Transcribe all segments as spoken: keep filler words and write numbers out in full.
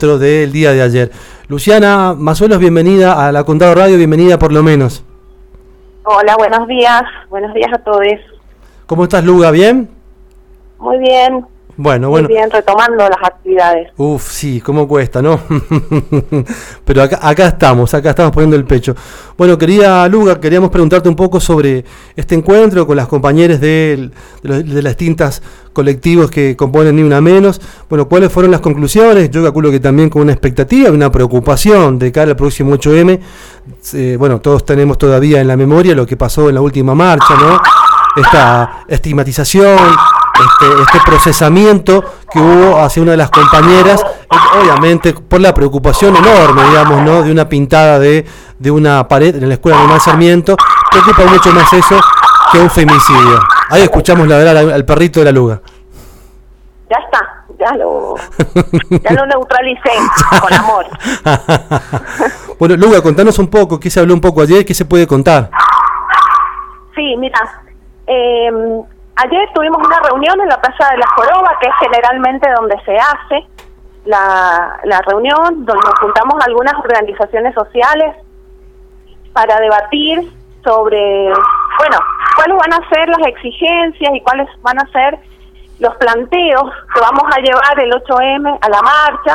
del día de ayer. Luciana Mazuelos, bienvenida a La Condado Radio, bienvenida por lo menos. Hola, buenos días, buenos días a todos. ¿Cómo estás, Luga? ¿Bien? Muy bien. Bueno, bueno. Muy bien, retomando las actividades. Uf, sí, cómo cuesta, ¿no? Pero acá, acá estamos, acá estamos poniendo el pecho. Bueno, querida Luga, queríamos preguntarte un poco sobre este encuentro con las compañeras de, de, los, de las distintas colectivos que componen Ni Una Menos. Bueno, ¿cuáles fueron las conclusiones? Yo calculo que también con una expectativa y una preocupación de cara al próximo ocho eme. Eh, bueno, todos tenemos todavía en la memoria lo que pasó en la última marcha, ¿no? Esta estigmatización, Este, este procesamiento que hubo hacia una de las compañeras, obviamente por la preocupación enorme, digamos, ¿no? De una pintada de, de una pared en la escuela Normal Sarmiento. Preocupa mucho más eso que un femicidio. Ahí escuchamos ladrar al, al perrito de la Luga. Ya está, ya lo, ya lo neutralicé con amor. Bueno, Luga, contanos un poco, ¿qué se habló un poco ayer? ¿Qué se puede contar? Sí, mira, eh, ayer tuvimos una reunión en la Plaza de la Joroba, que es generalmente donde se hace la, la reunión, donde nos juntamos algunas organizaciones sociales para debatir sobre, bueno, cuáles van a ser las exigencias y cuáles van a ser los planteos que vamos a llevar el ocho eme a la marcha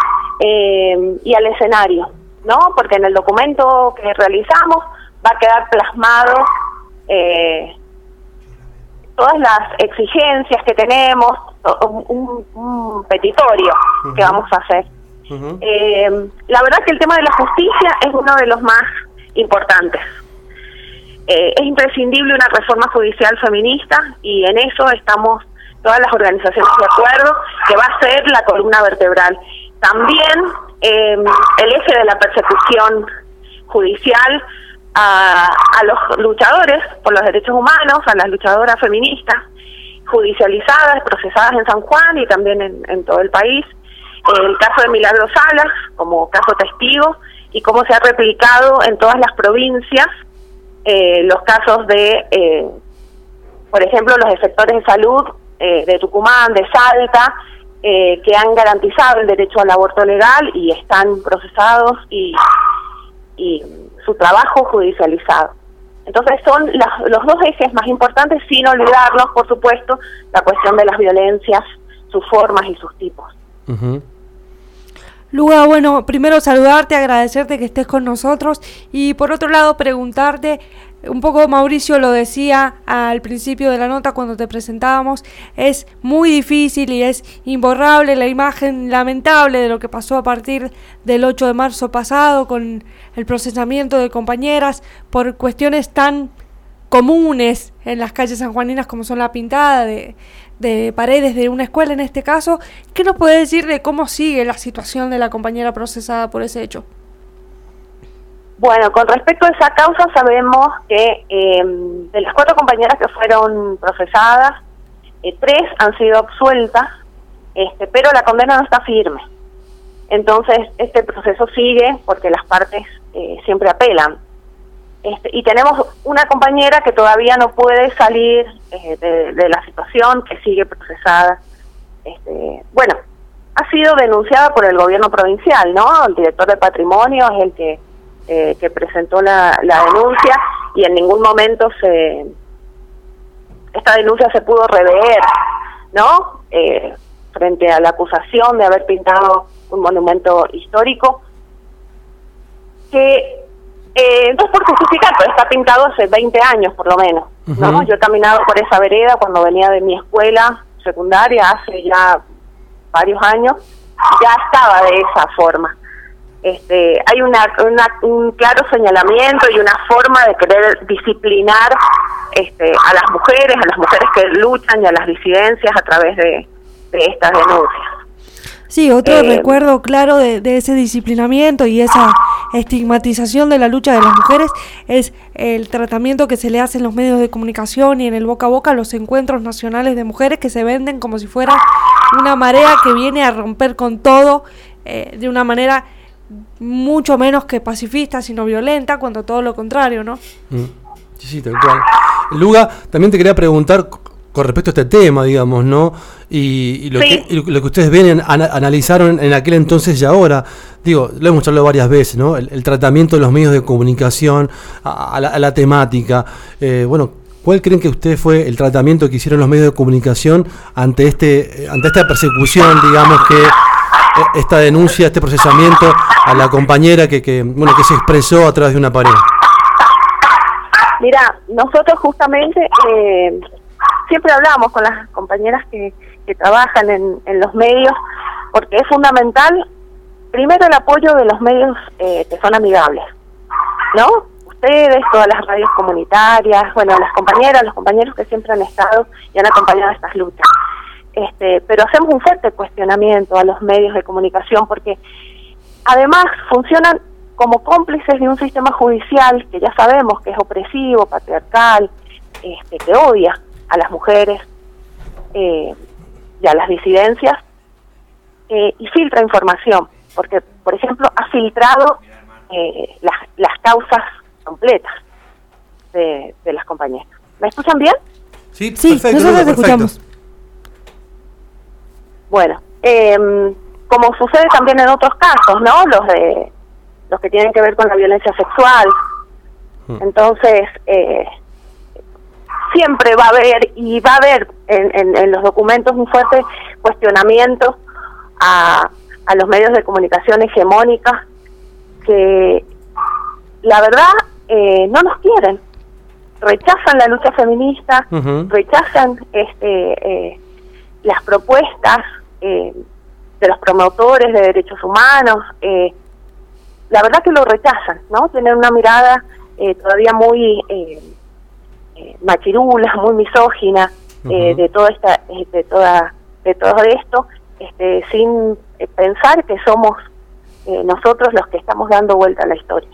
eh, y al escenario, ¿no? Porque en el documento que realizamos va a quedar plasmado eh, todas las exigencias que tenemos, un, un petitorio uh-huh. que vamos a hacer. Uh-huh. Eh, la verdad que el tema de la justicia es uno de los más importantes. Eh, es imprescindible una reforma judicial feminista y en eso estamos todas las organizaciones de acuerdo, que va a ser la columna vertebral. También eh, el eje de la persecución judicial A, a los luchadores por los derechos humanos, a las luchadoras feministas judicializadas, procesadas en San Juan y también en, en todo el país. El caso de Milagro Salas como caso testigo y cómo se ha replicado en todas las provincias eh, los casos de, eh, por ejemplo, los sectores de salud eh, de Tucumán, de Salta, eh, que han garantizado el derecho al aborto legal y están procesados y, y su trabajo judicializado. Entonces son las, los dos ejes más importantes, sin olvidarnos, por supuesto, la cuestión de las violencias, sus formas y sus tipos. Uh-huh. Luga, bueno, primero saludarte, agradecerte que estés con nosotros y por otro lado preguntarte, un poco Mauricio lo decía al principio de la nota cuando te presentábamos, es muy difícil y es imborrable la imagen lamentable de lo que pasó a partir del ocho de marzo pasado con el procesamiento de compañeras por cuestiones tan comunes en las calles sanjuaninas como son la pintada de, de paredes de una escuela en este caso. ¿Qué nos puede decir de cómo sigue la situación de la compañera procesada por ese hecho? Bueno, con respecto a esa causa sabemos que eh, de las cuatro compañeras que fueron procesadas, eh, tres han sido absueltas, este, pero la condena no está firme. Entonces, este proceso sigue porque las partes eh, siempre apelan. Este, y tenemos una compañera que todavía no puede salir eh, de, de la situación, que sigue procesada. Este, bueno, ha sido denunciada por el gobierno provincial, ¿no? El director de patrimonio es el que Eh, que presentó la, la denuncia y en ningún momento se esta denuncia se pudo rever, ¿no? Eh, frente a la acusación de haber pintado un monumento histórico que eh, entonces por justificar, pero está pintado hace veinte años por lo menos, ¿no? Uh-huh. Yo he caminado por esa vereda cuando venía de mi escuela secundaria hace ya varios años, ya estaba de esa forma. Este, hay una, una, un claro señalamiento y una forma de querer disciplinar este, a las mujeres, a las mujeres que luchan y a las disidencias a través de, de estas denuncias. Sí, otro eh, recuerdo claro de, de ese disciplinamiento y esa estigmatización de la lucha de las mujeres es el tratamiento que se le hace en los medios de comunicación y en el boca a boca a los encuentros nacionales de mujeres que se venden como si fuera una marea que viene a romper con todo eh, de una manera mucho menos que pacifista, sino violenta, cuando todo lo contrario, ¿no? Mm. Sí, sí, tal cual. Luga, también te quería preguntar con respecto a este tema, digamos, ¿no? Y, y, lo, sí. que, y lo que ustedes ven, an, analizaron en aquel entonces y ahora, digo, lo hemos hablado varias veces, ¿no? El, el tratamiento de los medios de comunicación a, a, la, a la temática. Eh, bueno, ¿cuál creen que usted fue el tratamiento que hicieron los medios de comunicación ante este, ante esta persecución, digamos, que esta denuncia, este procesamiento a la compañera que, que, bueno, que se expresó a través de una pared? Mira, nosotros justamente eh, siempre hablamos con las compañeras que, que trabajan en, en los medios, porque es fundamental, primero, el apoyo de los medios eh, que son amigables, ¿no? Ustedes, todas las radios comunitarias, bueno, las compañeras, los compañeros que siempre han estado y han acompañado estas luchas. Este, pero hacemos un fuerte cuestionamiento a los medios de comunicación, porque además funcionan como cómplices de un sistema judicial que ya sabemos que es opresivo, patriarcal, este, que odia a las mujeres eh, y a las disidencias, eh, y filtra información, porque, por ejemplo, ha filtrado eh, las, las causas completas de, de las compañeras. ¿Me escuchan bien? Sí, sí, perfecto, nosotros te perfecto. escuchamos. Bueno, eh, como sucede también en otros casos, ¿no? Los de los que tienen que ver con la violencia sexual. Entonces, eh, siempre va a haber, y va a haber en, en, en los documentos un fuerte cuestionamiento a, a los medios de comunicación hegemónicas que, la verdad, eh, no nos quieren. Rechazan la lucha feminista, uh-huh. rechazan este eh, las propuestas eh, de los promotores de derechos humanos. eh, la verdad que lo rechazan, ¿no? Tienen una mirada eh, todavía muy eh, eh, machirula, muy misógina, uh-huh. eh, de toda esta, eh, de toda, de todo esto, este, sin eh, pensar que somos eh, nosotros los que estamos dando vuelta a la historia.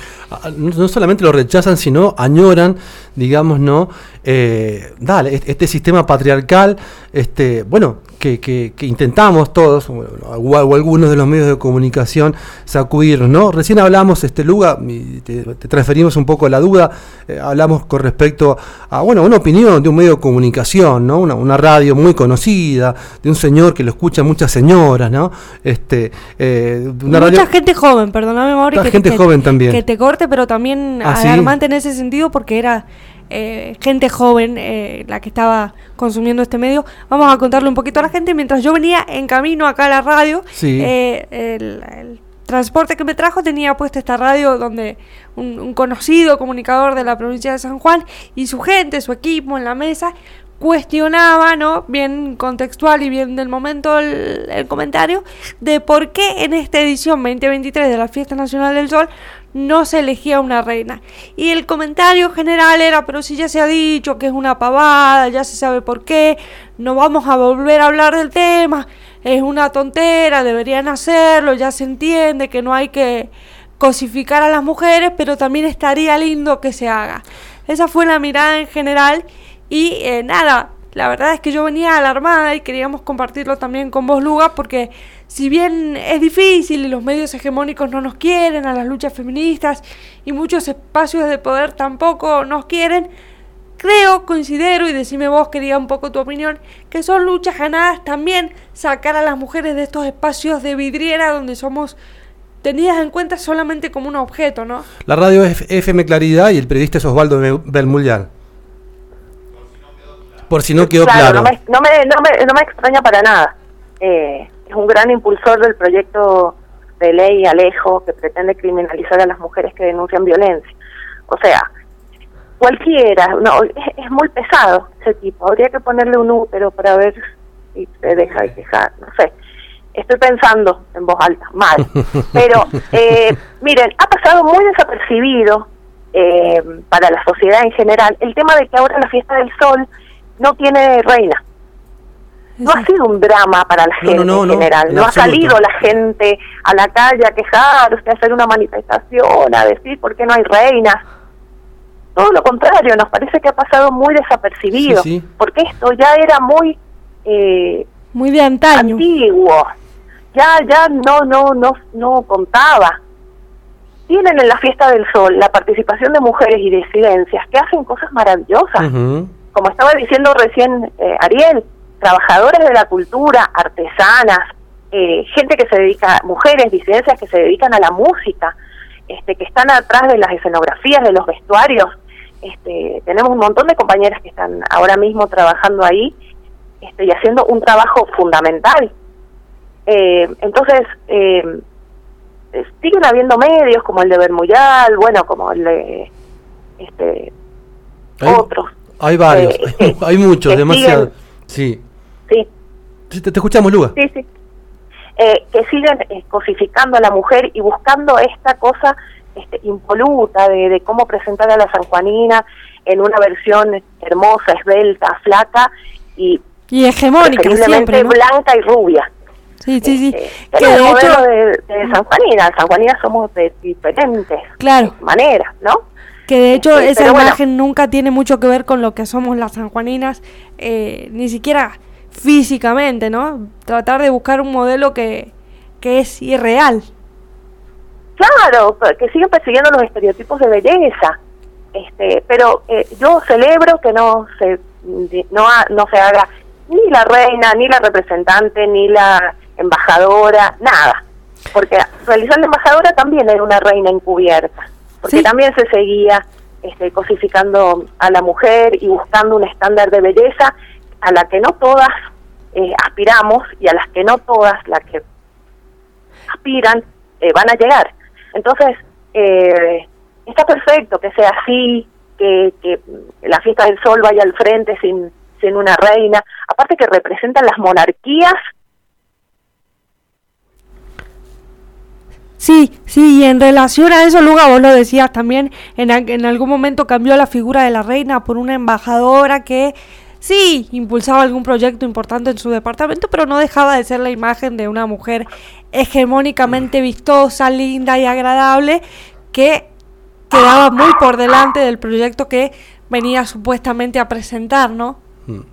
No solamente lo rechazan, sino añoran, digamos, no, eh, dale, este sistema patriarcal, este, bueno, que, que, que intentamos todos, o, o algunos de los medios de comunicación, sacudirnos, ¿no? Recién hablamos, este, Luga, te, te transferimos un poco la duda, eh, hablamos con respecto a, bueno, una opinión de un medio de comunicación, ¿no? Una, una radio muy conocida, de un señor que lo escuchan muchas señoras, ¿no? Este, eh, una Mucha radio, gente joven, perdóname, Mauri. Mucha que, gente que, joven también. Que te corte, pero también ¿Ah, alarmante sí? en ese sentido porque era eh, gente joven eh, la que estaba consumiendo este medio. Vamos a contarle un poquito a la gente. Mientras yo venía en camino acá a la radio, sí. eh, el, el transporte que me trajo tenía puesta esta radio donde un, un conocido comunicador de la provincia de San Juan y su gente, su equipo en la mesa, cuestionaba, ¿no? Bien contextual y bien del momento el, el comentario de por qué en esta edición veinte veintitrés de la Fiesta Nacional del Sol no se elegía una reina. Y el comentario general era, pero si ya se ha dicho que es una pavada, ya se sabe por qué, no vamos a volver a hablar del tema, es una tontera, deberían hacerlo, ya se entiende que no hay que cosificar a las mujeres, pero también estaría lindo que se haga. Esa fue la mirada en general. Y eh, nada, la verdad es que yo venía alarmada y queríamos compartirlo también con vos, Luga, porque si bien es difícil y los medios hegemónicos no nos quieren, a las luchas feministas y muchos espacios de poder tampoco nos quieren, creo, considero, y decime vos, quería un poco tu opinión, que son luchas ganadas también sacar a las mujeres de estos espacios de vidriera donde somos tenidas en cuenta solamente como un objeto, ¿no? La radio es F M Claridad y el periodista es Osvaldo Belmullán. Por si no quedó claro. claro. No, me, no, me, no, me, no me extraña para nada. Eh, es un gran impulsor del proyecto de ley Alejo que pretende criminalizar a las mujeres que denuncian violencia. O sea, cualquiera, no, es, es muy pesado ese tipo. Habría que ponerle un útero para ver si se deja de quejar, no sé. Estoy pensando en voz alta, mal. Pero, eh, miren, ha pasado muy desapercibido eh, para la sociedad en general el tema de que ahora la Fiesta del Sol no tiene reina. No ha sido un drama para la gente no, no, no, en general. No, en no ha salido la gente a la calle a quejarse, a hacer una manifestación, a decir por qué no hay reinas. Todo lo contrario, nos parece que ha pasado muy desapercibido. Sí, sí. Porque esto ya era muy... Eh, muy de antaño. Antiguo. Ya, ya no, no, no, no contaba. Tienen en la Fiesta del Sol la participación de mujeres y disidencias que hacen cosas maravillosas. Uh-huh. como estaba diciendo recién eh, Ariel, trabajadores de la cultura, artesanas, eh, gente que se dedica, mujeres, disidencias que se dedican a la música, este, que están atrás de las escenografías, de los vestuarios. Este, tenemos un montón de compañeras que están ahora mismo trabajando ahí este, y haciendo un trabajo fundamental. Eh, entonces, eh, siguen habiendo medios como el de Bermuyal, bueno, como el de este, hay, otros. Hay varios, eh, hay, hay muchos, demasiado. Siguen, sí. Sí. Te, te escuchamos, Luga. Sí, sí. Eh, que siguen eh, cosificando a la mujer y buscando esta cosa este, impoluta de, de cómo presentar a la sanjuanina en una versión hermosa, esbelta, flaca y, y hegemónica siempre, ¿no? Blanca y rubia. Sí, sí, sí. Eh, que el de modelo hecho, de, de sanjuanina, sanjuanina somos de diferentes claro. maneras, ¿no? Que de hecho este, esa imagen bueno, nunca tiene mucho que ver con lo que somos las sanjuaninas, eh, ni siquiera físicamente, ¿no? Tratar de buscar un modelo que, que es irreal. Claro, que siguen persiguiendo los estereotipos de belleza, este, pero eh, yo celebro que no se no, ha, no se haga ni la reina, ni la representante, ni la embajadora, nada, porque realizar la embajadora también era una reina encubierta, porque sí. También se seguía este, cosificando a la mujer y buscando un estándar de belleza a la que no todas eh, aspiramos y a las que no todas las que aspiran eh, van a llegar. Entonces, eh, está perfecto que sea así, que, que la fiesta del sol vaya al frente sin, sin una reina, aparte que representan las monarquías. Sí, sí, y en relación a eso, Luga, vos lo decías también, en, en algún momento cambió la figura de la reina por una embajadora que sí impulsaba algún proyecto importante en su departamento, pero no dejaba de ser la imagen de una mujer hegemónicamente vistosa, linda y agradable, que quedaba muy por delante del proyecto que venía supuestamente a presentar, ¿no? Hmm.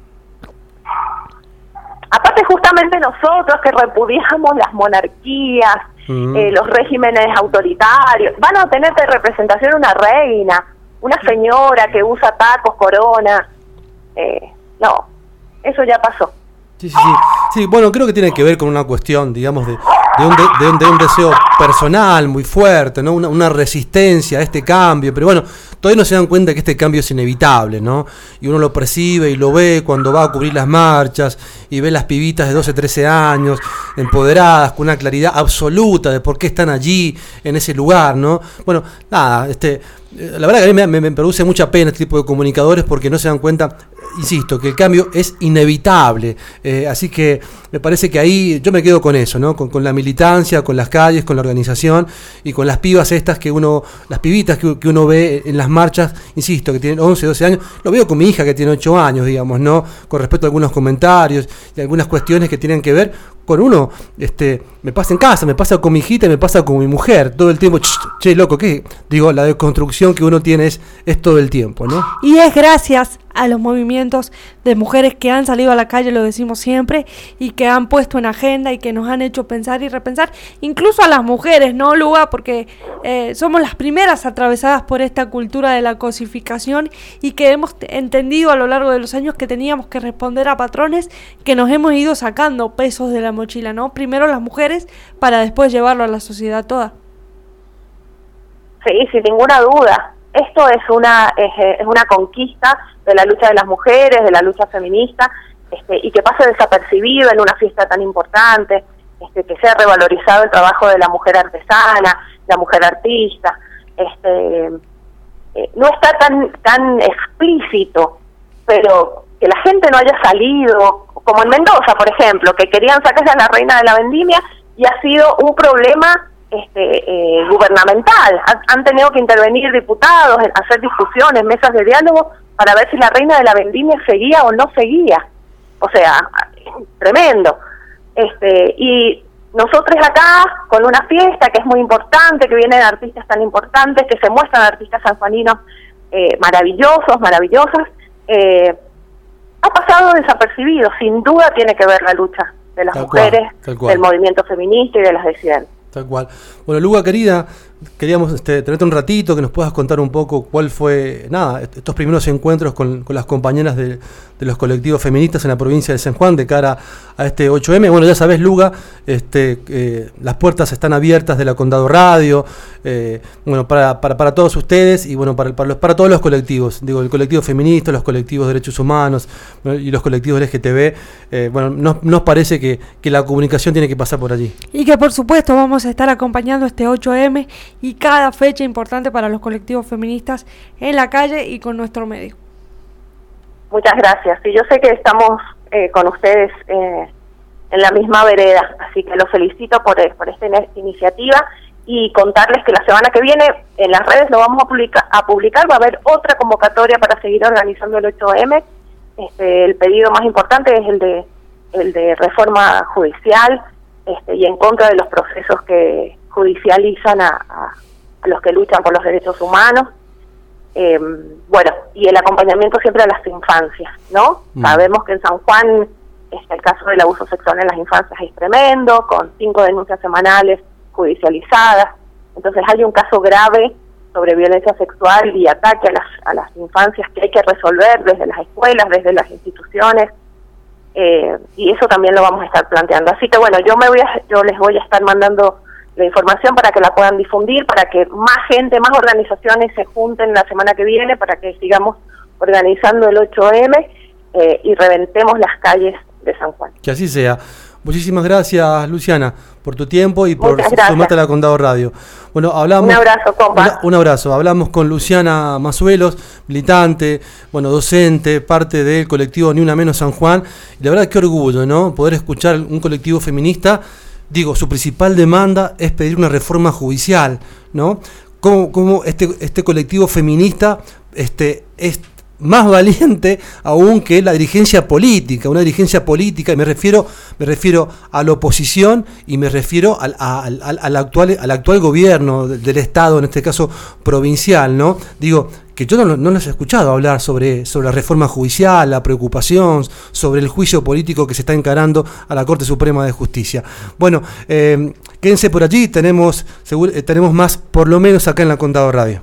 Aparte, justamente nosotros que repudiamos las monarquías, hmm. eh, los regímenes autoritarios, van a tener de representación una reina, una señora que usa tacos, corona. Eh, no, eso ya pasó. Sí, sí, sí. Sí, bueno, creo que tiene que ver con una cuestión, digamos, de, de, un, de, de, un, de un deseo personal muy fuerte, ¿no? Una, una resistencia a este cambio, pero bueno, todavía no se dan cuenta que este cambio es inevitable, ¿no? Y uno lo percibe y lo ve cuando va a cubrir las marchas y ve las pibitas de doce, trece años, empoderadas, con una claridad absoluta de por qué están allí, en ese lugar, ¿no? Bueno, nada, este... la verdad que a mí me, me, me produce mucha pena este tipo de comunicadores porque no se dan cuenta, insisto, que el cambio es inevitable, eh, así que me parece que ahí yo me quedo con eso, ¿no? Con, con la militancia, con las calles, con la organización y con las pibas estas que uno, las pibitas que, que uno ve en las marchas, insisto, que tienen once, doce años, lo veo con mi hija que tiene ocho años, digamos, ¿no? Con respecto a algunos comentarios y algunas cuestiones que tienen que ver con uno, este, me pasa en casa, me pasa con mi hijita y me pasa con mi mujer, todo el tiempo, che, loco, ¿qué? Digo, la deconstrucción que uno tiene es, es todo el tiempo, ¿no? Y es gracias a los movimientos de mujeres que han salido a la calle, lo decimos siempre, y que han puesto en agenda y que nos han hecho pensar y repensar, incluso a las mujeres, ¿no, Luga? Porque eh, somos las primeras atravesadas por esta cultura de la cosificación y que hemos entendido a lo largo de los años que teníamos que responder a patrones que nos hemos ido sacando pesos de la mochila, ¿no? Primero las mujeres para después llevarlo a la sociedad toda. Sí, sin ninguna duda. Esto es una es, es una conquista de la lucha de las mujeres, de la lucha feminista, este, y que pase desapercibido en una fiesta tan importante, este, que sea revalorizado el trabajo de la mujer artesana, la mujer artista. Este, eh, no está tan tan explícito, pero que la gente no haya salido, como en Mendoza, por ejemplo, que querían sacarse a la reina de la vendimia y ha sido un problema este eh, gubernamental. Han, han tenido que intervenir diputados, hacer discusiones, mesas de diálogo para ver si la reina de la vendimia seguía o no seguía. O sea, tremendo. Este y nosotros acá con una fiesta que es muy importante, que vienen artistas tan importantes, que se muestran artistas sanjuaninos eh, maravillosos, maravillosas, eh, ha pasado desapercibido. Sin duda tiene que ver la lucha de las tal mujeres, cual, tal cual. del movimiento feminista y de las disidencias. Tal cual. Bueno, Luga querida, queríamos este, tenerte un ratito, que nos puedas contar un poco cuál fue, nada, estos primeros encuentros con, con las compañeras de, de los colectivos feministas en la provincia de San Juan de cara a este ocho eme. Bueno, ya sabés, Luga, este, eh, las puertas están abiertas de la Condado Radio, eh, bueno, para, para, para todos ustedes y bueno, para, para, los, para todos los colectivos, digo, el colectivo feminista, los colectivos de derechos humanos, bueno, y los colectivos L G T B, eh, bueno, nos, nos parece que, que la comunicación tiene que pasar por allí. Y que por supuesto vamos a estar acompañando este ocho eme y cada fecha importante para los colectivos feministas en la calle y con nuestro medio. Muchas gracias. Y yo sé que estamos eh, con ustedes eh, en la misma vereda, así que los felicito por, por esta iniciativa y contarles que la semana que viene en las redes lo vamos a publicar, a publicar va a haber otra convocatoria para seguir organizando el ocho eme. Este, el pedido más importante es el de el de reforma judicial este, y en contra de los procesos que judicializan a, a, a los que luchan por los derechos humanos. Eh, bueno, y el acompañamiento siempre a las infancias, ¿no? Mm. Sabemos que en San Juan este, el caso del abuso sexual en las infancias es tremendo, con cinco denuncias semanales judicializadas. Entonces hay un caso grave sobre violencia sexual y ataque a las, a las infancias que hay que resolver desde las escuelas, desde las instituciones, eh, y eso también lo vamos a estar planteando. Así que bueno, yo me voy a, yo les voy a estar mandando la información para que la puedan difundir, para que más gente, más organizaciones se junten la semana que viene, para que sigamos organizando el ocho eme eh, y reventemos las calles de San Juan. Que así sea. Muchísimas gracias, Luciana, por tu tiempo y por sumarte a la Condado Radio. Bueno, hablamos, un abrazo, compa. Un, un abrazo. Hablamos con Luciana Mazuelos, militante, bueno, docente, parte del colectivo Ni Una Menos San Juan. Y la verdad, qué orgullo, ¿no? Poder escuchar un colectivo feminista. Digo, su principal demanda es pedir una reforma judicial, ¿no? Como, como este, este colectivo feminista este, es más valiente aún que la dirigencia política, una dirigencia política, y me refiero, me refiero a la oposición y me refiero al, al, al, al, actual, al actual gobierno del, del Estado, en este caso provincial, ¿no? Digo, que yo no, no los he escuchado hablar sobre, sobre la reforma judicial, la preocupación, sobre el juicio político que se está encarando a la Corte Suprema de Justicia. Bueno, eh, quédense por allí, tenemos, seguro, eh, tenemos más, por lo menos acá en la Condado Radio.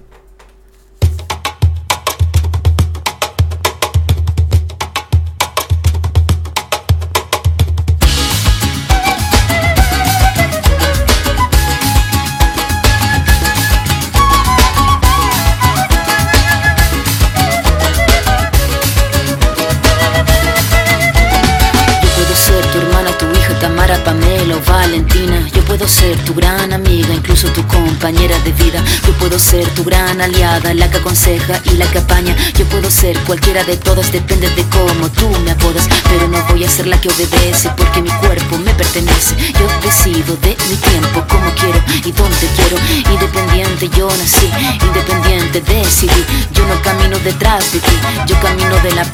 Ser tu gran amiga, incluso tu compañera de vida. Yo puedo ser tu gran aliada, la que aconseja y la que apaña. Yo puedo ser cualquiera de todas, depende de cómo tú me apodas. Pero no voy a ser la que obedece, porque mi cuerpo me pertenece. Yo decido de mi tiempo, como quiero y donde quiero. Independiente yo nací, independiente decidí. Yo no camino detrás de ti, yo camino de la